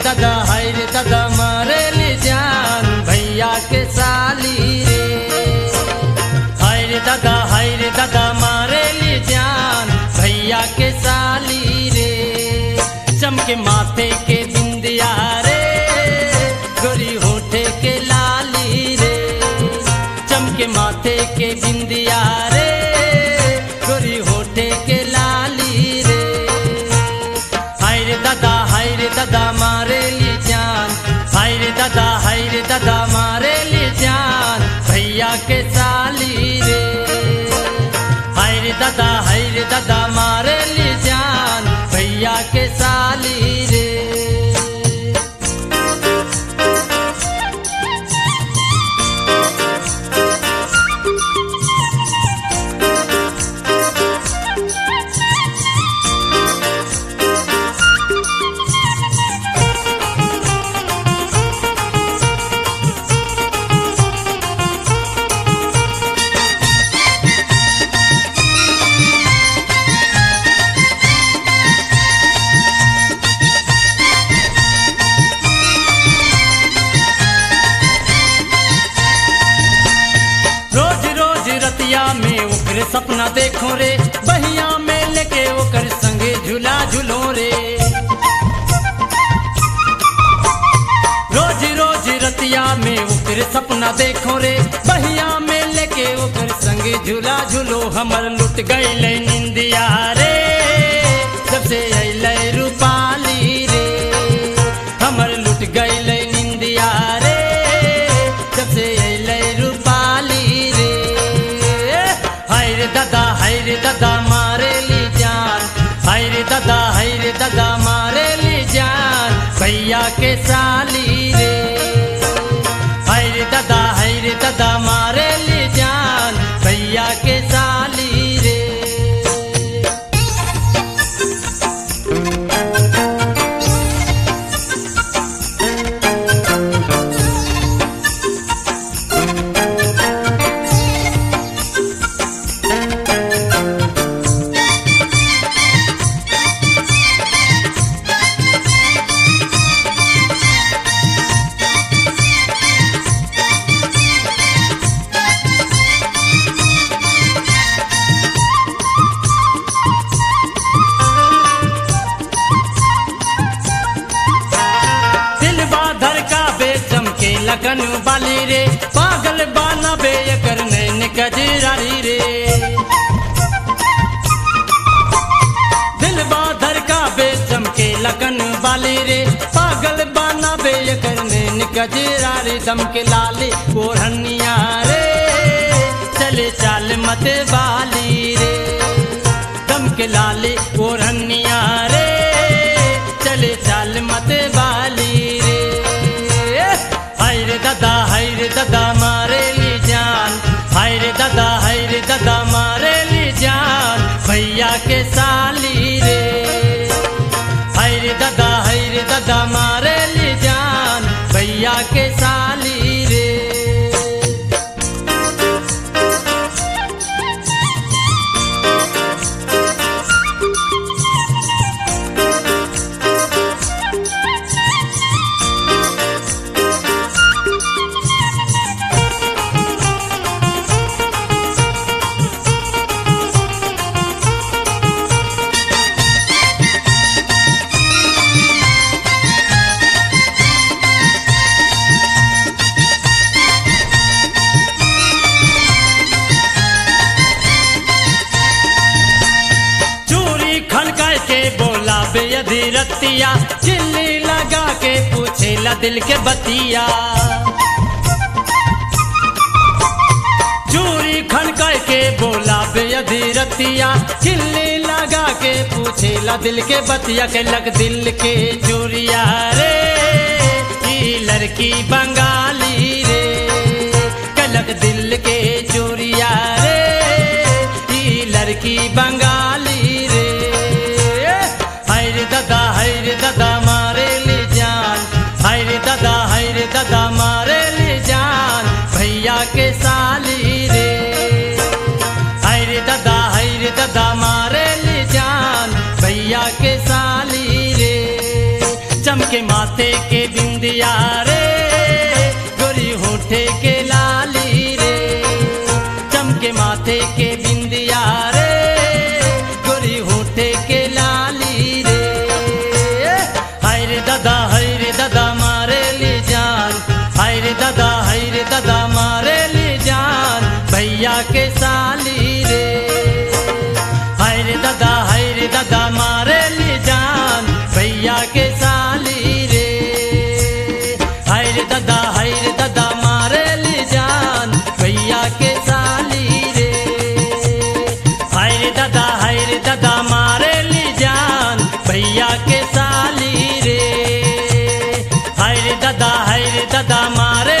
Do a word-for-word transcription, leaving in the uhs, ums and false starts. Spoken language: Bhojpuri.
दादा हाय रे दादा मारे ली जान भैया के साली रे। हाय रे दादा हाय रे दादा मारे ली जान भैया के साली रे। चमके माथे के बिंदिया रे गोरी होठे के लाली रे। चमके माथे के बिंदिया रे गोरी होठे के लाली रे। हाय रे दादा हाय रे दादा मारे ली जान हाय रे दादा हाय रे दादा मारे ली जान भैया के साली रे। हाय रे दादा हाय रे दादा मारे ली जान भैया के साली रे। में ओकर सपना देखो रे बहिया में लेके ओकर संगे झूला झूलो रे। रोज रोज रतिया में ओकर सपना देखो रे बहिया में लेके ओकर संगे झूला झूलो। हमर लुट गईले निंदिया रे जब से अइले रूपाली रे। हमर लुट गईले निंदिया रे जब से अइले रूपाली रे। हाय रे दादा हाय रे दादा मारे ली जान हाय रे दादा हाय रे दादा मारे ली जान भैया के साली रे। हाय रे दादा हाय रे दादा मारे ली जान भैया के साली रे। लगन वाली रे पागल बाना बे कर नैन कजरारी रे। दिल बाधर का बे चमके लगन वाली रे पागल बाना बे कर नैन कजरारी। दमके लाली ओढ़निया रे चले चाल मत वाली रे। दमके लाली ओढ़निया रे चले चाल मत वाली रे। हाय रे दादा हाय रे दादा मारे ली जान हाय रे दादा हाय रे दादा मारे ली जान भैया के साली रे। हाय रे दादा हाय रे दादा मारे ली जान भैया के साली रे। रतिया चिल्ली लगा के पूछेला दिल के बतिया। चूरी खनका के बोला बेअधी रतिया चिल्ली लगा के पूछेला दिल के बतिया। के लग दिल के चूरिया रे ई लड़की बंगाली रे। के लग दिल के चूरिया रे ई लड़की बंगाली रे। हाय रे दादा हाय रे दादा मारे ली जान हाय रे दादा हाय रे दादा मारे ली जान भैया के साली रे। हाय रे दादा हाय रे दादा मारे ली जान भैया के साली रे। चमक चमके माथे के बिंदिया रे गोरी होठे के लाली रे चमके माथे के बिंदिया रे गोरी होठे के लाली रे हाय रे दादा हाय रे दादा मारे ली जान हाय रे दादा हाय रे दादा मारे ली जान भैया के साली रे हाय रे दादा हाय रे दादा मारे ली जान भैया के साली रे हाय रे दादा हाय रे दादा मारे ली जान भैया के साली रे हाय रे दादा हाय रे दादा मारे ली जान भैया के साली रे हाय रे दादा हाय रे दादा मारे